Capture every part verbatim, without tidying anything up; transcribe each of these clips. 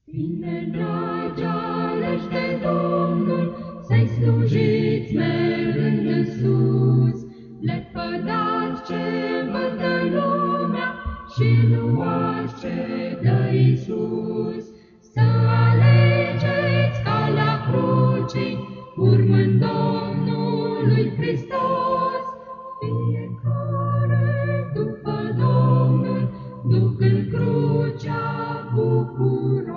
Tineri dragi aleși de Domnul, să-i slujiți mergând în sus. Lepădați ce vă dă lumea și luați ce dă Iisus. Să alegeți calea crucii, urmând Domnului Hristos. Fiecare după Domnul, ducând crucea bucuros.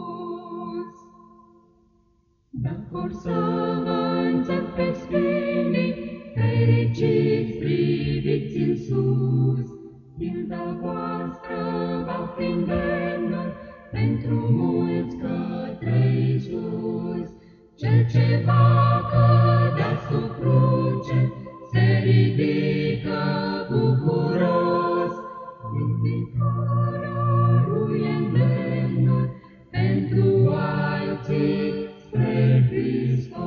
Dacă or să vă înțepe spinii, fericiți priviți în sus. Pilda voastră va fi îndemnul pentru mulți către Iisus. Cel ce va cădea sub cruce se ridică bucuros. Ridicarea lui e îndemnul pentru alții spre Hristos.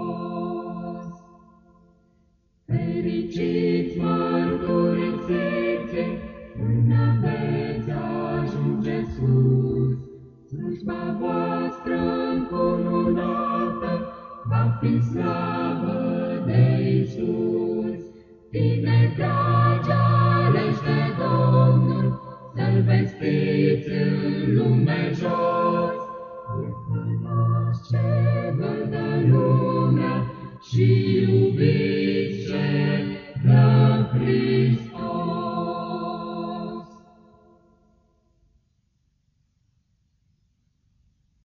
Fericiți mărturisiți până veți ajunge sus. Slujba voastră încununată va fi slavă de Iisus. Tineri dragi aleși de Domnul, să-L vestiți în lume jos. Lepădați ce vă dă lumea și